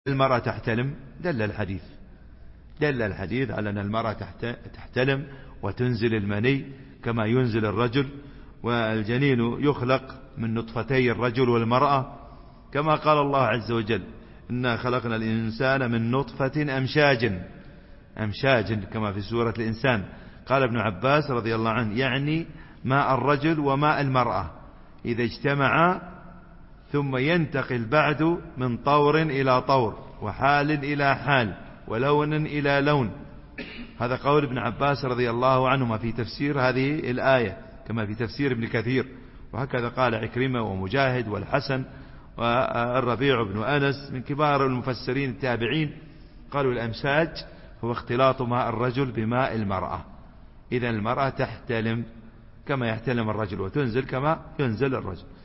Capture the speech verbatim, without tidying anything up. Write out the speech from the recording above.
المرأة تحتلم؟ دل الحديث دل الحديث على أن المرأة تحتلم وتنزل المني كما ينزل الرجل، والجنين يخلق من نطفتي الرجل والمرأة، كما قال الله عز وجل: إنا خلقنا الإنسان من نطفة أمشاج أمشاج كما في سورة الإنسان. قال ابن عباس رضي الله عنه: يعني ماء الرجل وماء المرأة إذا اجتمعا ثم ينتقل بعد من طور إلى طور وحال إلى حال ولون إلى لون. هذا قول ابن عباس رضي الله عنهما في تفسير هذه الآية كما في تفسير ابن كثير، وهكذا قال عكرمة ومجاهد والحسن والربيع بن أنس من كبار المفسرين التابعين. قالوا الأمشاج هو اختلاط ماء الرجل بماء المرأة. إذن المرأة تحتلم كما يحتلم الرجل وتنزل كما ينزل الرجل.